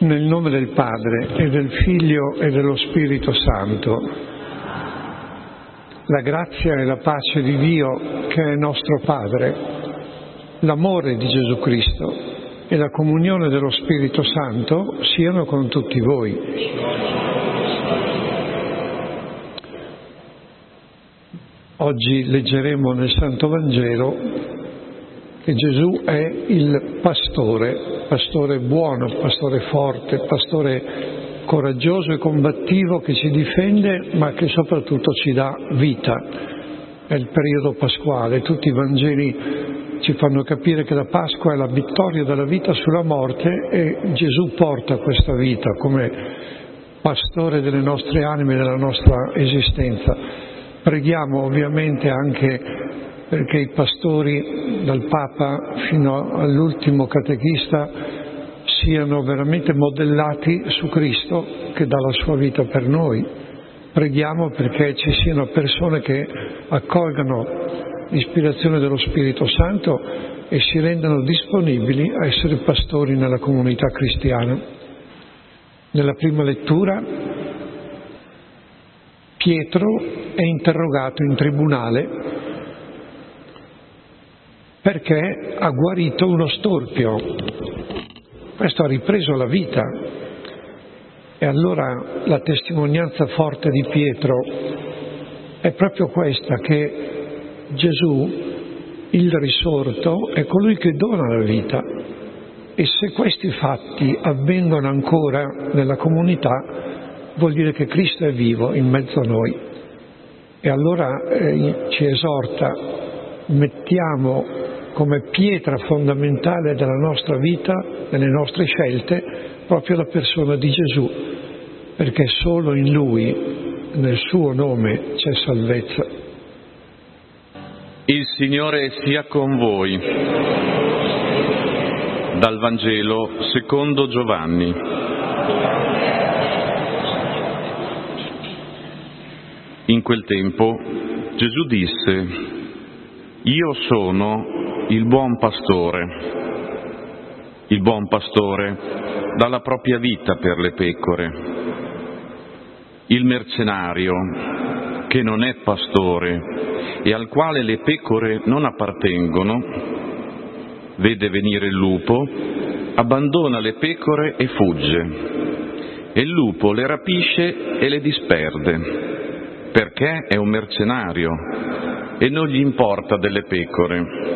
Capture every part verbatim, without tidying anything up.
Nel nome del Padre e del Figlio e dello Spirito Santo. La grazia e la pace di Dio, che è nostro Padre, l'amore di Gesù Cristo e la comunione dello Spirito Santo siano con tutti voi. Oggi leggeremo nel Santo Vangelo che Gesù è il pastore, pastore buono, pastore forte, pastore coraggioso e combattivo che ci difende ma che soprattutto ci dà vita. È il periodo pasquale, tutti i Vangeli ci fanno capire che la Pasqua è la vittoria della vita sulla morte e Gesù porta questa vita come pastore delle nostre anime e della nostra esistenza. Preghiamo ovviamente anche perché i pastori, dal Papa fino all'ultimo catechista, siano veramente modellati su Cristo che dà la sua vita per noi. Preghiamo perché ci siano persone che accolgano l'ispirazione dello Spirito Santo e si rendano disponibili a essere pastori nella comunità cristiana. Nella prima lettura Pietro è interrogato in tribunale perché ha guarito uno storpio. Questo ha ripreso la vita. E allora la testimonianza forte di Pietro è proprio questa, che Gesù, il risorto, è colui che dona la vita. E se questi fatti avvengono ancora nella comunità, vuol dire che Cristo è vivo in mezzo a noi. E allora eh, ci esorta, mettiamo come pietra fondamentale della nostra vita, delle nostre scelte, proprio la persona di Gesù, perché solo in Lui, nel suo nome, c'è salvezza. Il Signore sia con voi. Dal Vangelo secondo Giovanni. In quel tempo Gesù disse: Io sono il buon pastore. Il buon pastore dà la propria vita per le pecore. Il mercenario, che non è pastore e al quale le pecore non appartengono, vede venire il lupo, abbandona le pecore e fugge. E il lupo le rapisce e le disperde, perché è un mercenario e non gli importa delle pecore.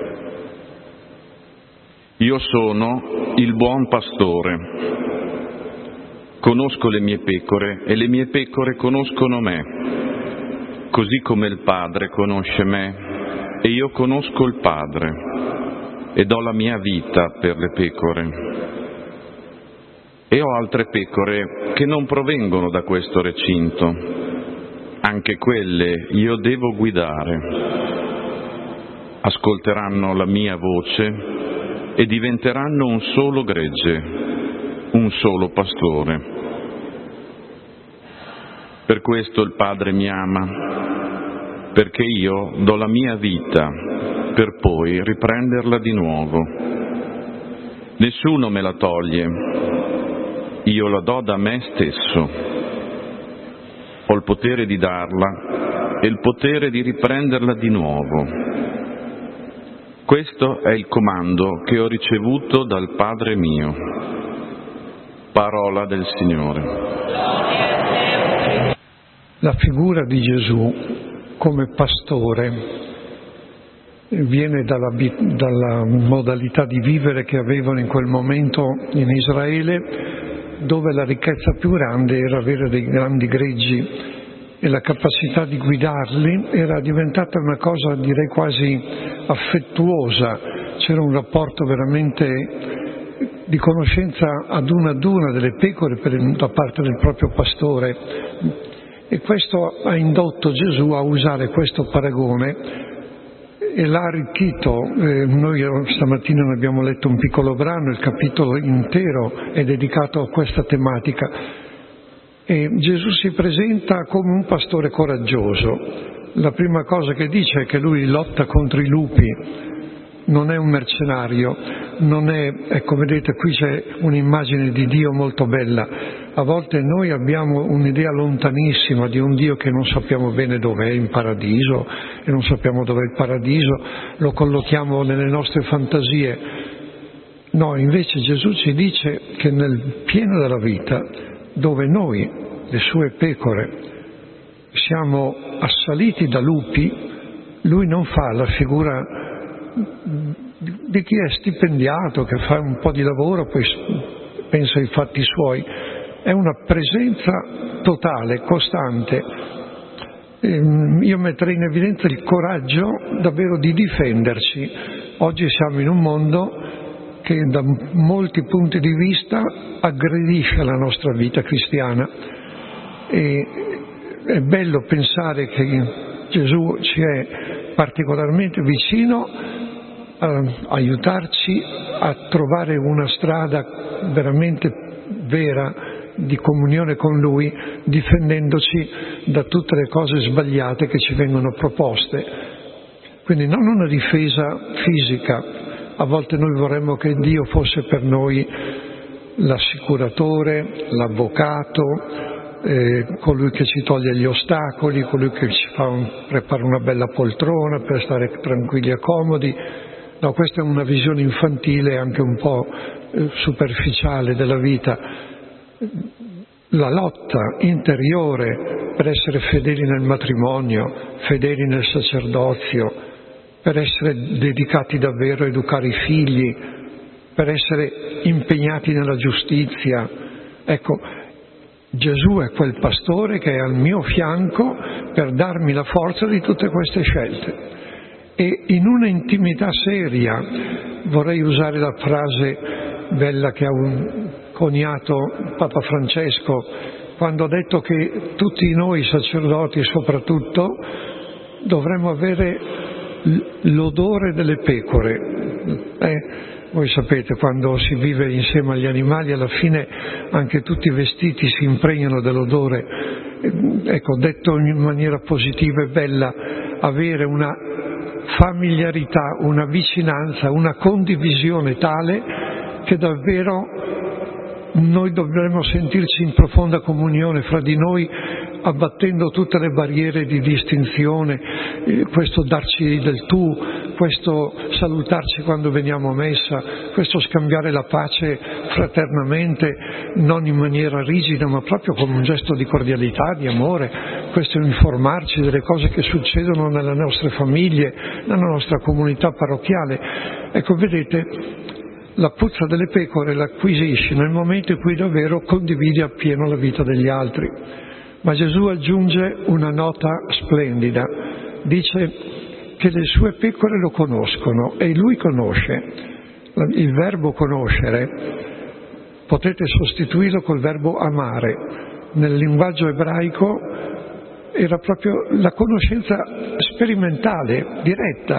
Io sono il buon pastore. Conosco le mie pecore e le mie pecore conoscono me, così come il Padre conosce me e io conosco il Padre e do la mia vita per le pecore. E ho altre pecore che non provengono da questo recinto. Anche quelle io devo guidare. Ascolteranno la mia voce e diventeranno un solo gregge, un solo pastore. Per questo il Padre mi ama, perché io do la mia vita per poi riprenderla di nuovo. Nessuno me la toglie, io la do da me stesso. Ho il potere di darla e il potere di riprenderla di nuovo. Questo è il comando che ho ricevuto dal Padre mio. Parola del Signore. La figura di Gesù come pastore viene dalla, dalla modalità di vivere che avevano in quel momento in Israele, dove la ricchezza più grande era avere dei grandi greggi e la capacità di guidarli era diventata una cosa, direi, quasi affettuosa. C'era un rapporto veramente di conoscenza ad una ad una delle pecore per, da parte del proprio pastore, e questo ha indotto Gesù a usare questo paragone e l'ha arricchito. Eh, noi stamattina ne abbiamo letto un piccolo brano, il capitolo intero è dedicato a questa tematica. E Gesù si presenta come un pastore coraggioso. La prima cosa che dice è che lui lotta contro i lupi, non è un mercenario, non è, ecco vedete qui c'è un'immagine di Dio molto bella. A volte noi abbiamo un'idea lontanissima di un Dio che non sappiamo bene dov'è in paradiso e non sappiamo dov'è il paradiso, lo collochiamo nelle nostre fantasie. No, invece Gesù ci dice che nel pieno della vita, dove noi, le sue pecore, siamo assaliti da lupi, lui non fa la figura di chi è stipendiato, che fa un po' di lavoro, poi pensa ai fatti suoi. È una presenza totale, costante. Io metterei in evidenza il coraggio davvero di difenderci. Oggi siamo in un mondo che da molti punti di vista aggredisce la nostra vita cristiana, e è bello pensare che Gesù ci è particolarmente vicino a aiutarci a trovare una strada veramente vera di comunione con Lui, difendendoci da tutte le cose sbagliate che ci vengono proposte. Quindi non una difesa fisica. A volte noi vorremmo che Dio fosse per noi l'assicuratore, l'avvocato, eh, colui che ci toglie gli ostacoli, colui che ci fa un, prepara una bella poltrona per stare tranquilli e comodi. No, questa è una visione infantile, anche un po' eh, superficiale della vita. La lotta interiore per essere fedeli nel matrimonio, fedeli nel sacerdozio, per essere dedicati davvero a educare i figli, per essere impegnati nella giustizia. Ecco, Gesù è quel pastore che è al mio fianco per darmi la forza di tutte queste scelte. E in una intimità seria, vorrei usare la frase bella che ha un coniato Papa Francesco, quando ha detto che tutti noi sacerdoti soprattutto dovremmo avere l'odore delle pecore. Eh, voi sapete, quando si vive insieme agli animali, alla fine anche tutti i vestiti si impregnano dell'odore. Ecco, detto in maniera positiva e bella, avere una familiarità, una vicinanza, una condivisione tale che davvero noi dovremmo sentirci in profonda comunione fra di noi, abbattendo tutte le barriere di distinzione, eh, questo darci del tu, questo salutarci quando veniamo a messa, questo scambiare la pace fraternamente, non in maniera rigida ma proprio come un gesto di cordialità, di amore, questo informarci delle cose che succedono nelle nostre famiglie, nella nostra comunità parrocchiale. Ecco, vedete, la puzza delle pecore l'acquisisci nel momento in cui davvero condividi appieno la vita degli altri. Ma Gesù aggiunge una nota splendida, dice che le sue pecore lo conoscono e lui conosce. Il verbo conoscere potete sostituirlo col verbo amare. Nel linguaggio ebraico era proprio la conoscenza sperimentale, diretta,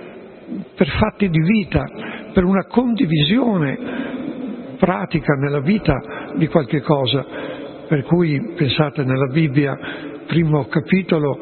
per fatti di vita, per una condivisione pratica nella vita di qualche cosa. Per cui, pensate, nella Bibbia, primo capitolo,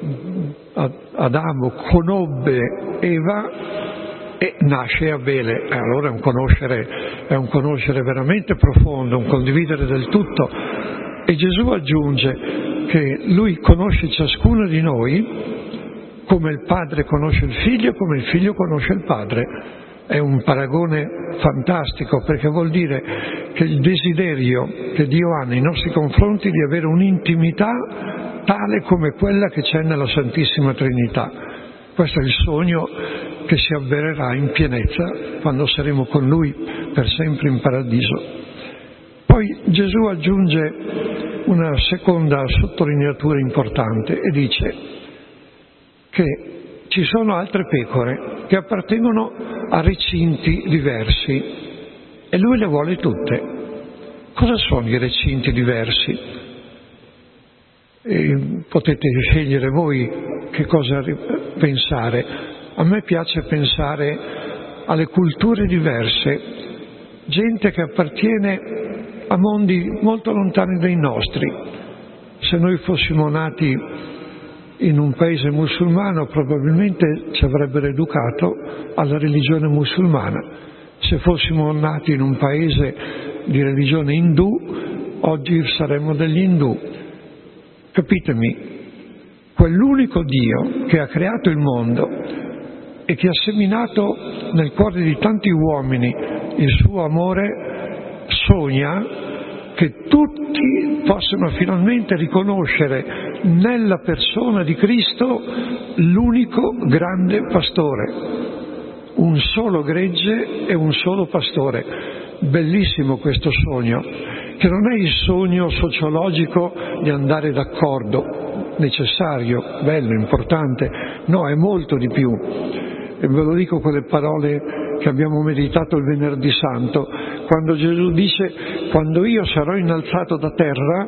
Adamo conobbe Eva e nasce Abele. E allora è un conoscere, è un conoscere veramente profondo, un condividere del tutto. E Gesù aggiunge che Lui conosce ciascuno di noi come il padre conosce il figlio, come il figlio conosce il padre. È un paragone fantastico, perché vuol dire che il desiderio che Dio ha nei nostri confronti di avere un'intimità tale come quella che c'è nella Santissima Trinità. Questo è il sogno che si avvererà in pienezza quando saremo con Lui per sempre in paradiso. Poi Gesù aggiunge una seconda sottolineatura importante e dice che ci sono altre pecore che appartengono a recinti diversi e Lui le vuole tutte. Cosa sono i recinti diversi? E potete scegliere voi che cosa pensare. A me piace pensare alle culture diverse, gente che appartiene a mondi molto lontani dai nostri. Se noi fossimo nati in un paese musulmano probabilmente ci avrebbero educato alla religione musulmana. Se fossimo nati in un paese di religione indù, oggi saremmo degli indù. Capitemi, quell'unico Dio che ha creato il mondo e che ha seminato nel cuore di tanti uomini il suo amore, sogna che tutti possano finalmente riconoscere nella persona di Cristo l'unico grande pastore, un solo gregge e un solo pastore. Bellissimo questo sogno, che non è il sogno sociologico di andare d'accordo, necessario, bello, importante, no, è molto di più. E ve lo dico con le parole che abbiamo meditato il Venerdì Santo, quando Gesù dice: quando io sarò innalzato da terra,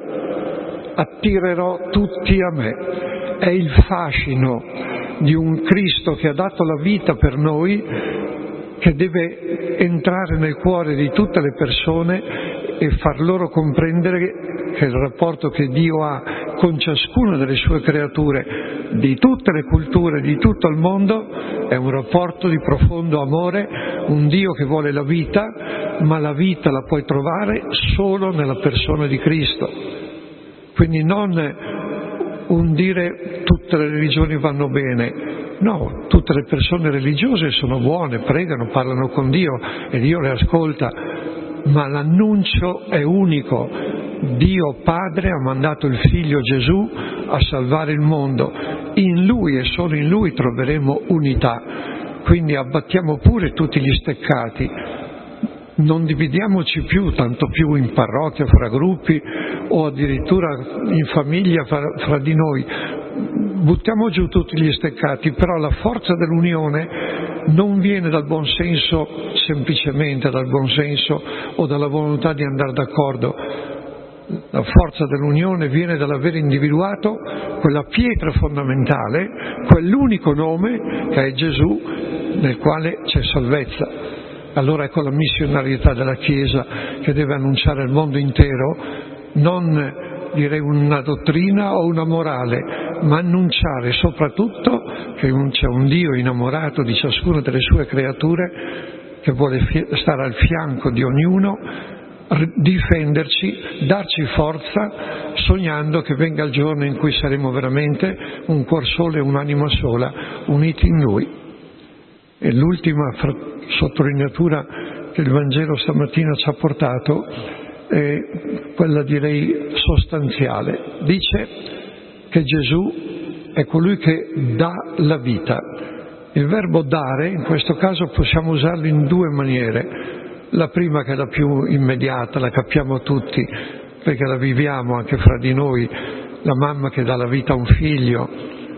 attirerò tutti a me. È il fascino di un Cristo che ha dato la vita per noi, che deve entrare nel cuore di tutte le persone e far loro comprendere che il rapporto che Dio ha con ciascuna delle sue creature, di tutte le culture, di tutto il mondo, è un rapporto di profondo amore, un Dio che vuole la vita, ma la vita la puoi trovare solo nella persona di Cristo. Quindi non un dire tutte le religioni vanno bene, no, tutte le persone religiose sono buone, pregano, parlano con Dio e Dio le ascolta, ma l'annuncio è unico. Dio Padre ha mandato il Figlio Gesù a salvare il mondo, in Lui e solo in Lui troveremo unità, quindi abbattiamo pure tutti gli steccati, non dividiamoci più, tanto più in parrocchia, fra gruppi o addirittura in famiglia fra, fra di noi, buttiamo giù tutti gli steccati, però la forza dell'unione non viene dal buon senso, semplicemente dal buon senso o dalla volontà di andare d'accordo. La forza dell'unione viene dall'aver individuato quella pietra fondamentale, quell'unico nome che è Gesù, nel quale c'è salvezza. Allora ecco la missionarietà della Chiesa, che deve annunciare al mondo intero, non direi una dottrina o una morale, ma annunciare soprattutto che c'è un Dio innamorato di ciascuna delle sue creature, che vuole stare al fianco di ognuno, difenderci, darci forza, sognando che venga il giorno in cui saremo veramente un cuor solo e un'anima sola, uniti in Lui. E l'ultima sottolineatura che il Vangelo stamattina ci ha portato è quella, direi, sostanziale. Dice che Gesù è colui che dà la vita. Il verbo dare, in questo caso, possiamo usarlo in due maniere. La prima, che è la più immediata, la capiamo tutti, perché la viviamo anche fra di noi, la mamma che dà la vita a un figlio,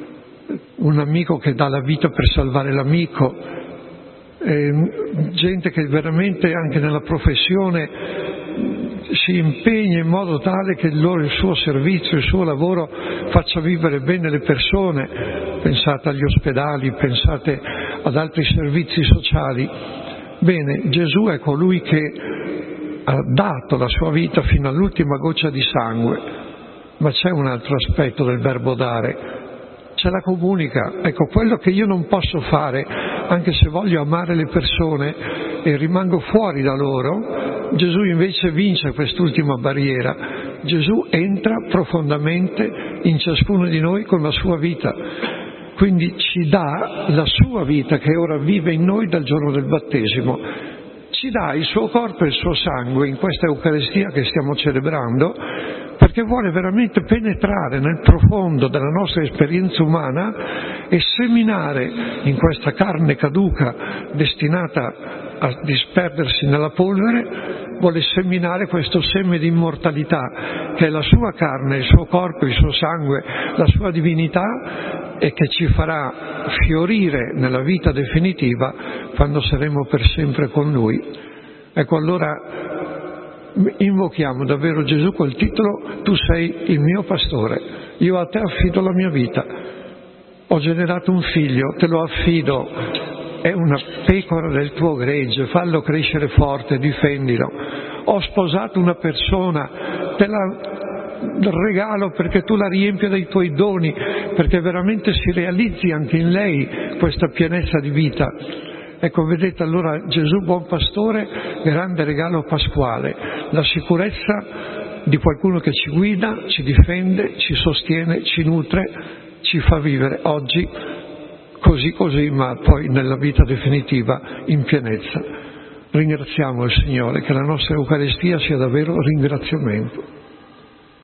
un amico che dà la vita per salvare l'amico, eh, gente che veramente anche nella professione si impegna in modo tale che il, loro, il suo servizio, il suo lavoro faccia vivere bene le persone. Pensate agli ospedali, pensate ad altri servizi sociali. Bene, Gesù è colui che ha dato la sua vita fino all'ultima goccia di sangue, ma c'è un altro aspetto del verbo dare, ce la comunica. Ecco, quello che io non posso fare, anche se voglio amare le persone e rimango fuori da loro, Gesù invece vince quest'ultima barriera. Gesù entra profondamente in ciascuno di noi con la sua vita. Quindi ci dà la sua vita che ora vive in noi dal giorno del battesimo, ci dà il suo corpo e il suo sangue in questa Eucaristia che stiamo celebrando, perché vuole veramente penetrare nel profondo della nostra esperienza umana e seminare in questa carne caduca destinata a disperdersi nella polvere, vuole seminare questo seme di immortalità che è la sua carne, il suo corpo, il suo sangue, la sua divinità, e che ci farà fiorire nella vita definitiva quando saremo per sempre con Lui. Ecco, allora invochiamo davvero Gesù col titolo: tu sei il mio pastore, io a te affido la mia vita, ho generato un figlio, te lo affido, è una pecora del tuo gregge, fallo crescere forte, difendilo. Ho sposato una persona, te la regalo perché tu la riempia dei tuoi doni, perché veramente si realizzi anche in lei questa pienezza di vita. Ecco, vedete, allora Gesù buon pastore, grande regalo pasquale, la sicurezza di qualcuno che ci guida, ci difende, ci sostiene, ci nutre, ci fa vivere oggi così così, ma poi nella vita definitiva in pienezza. Ringraziamo il Signore, che la nostra Eucaristia sia davvero ringraziamento.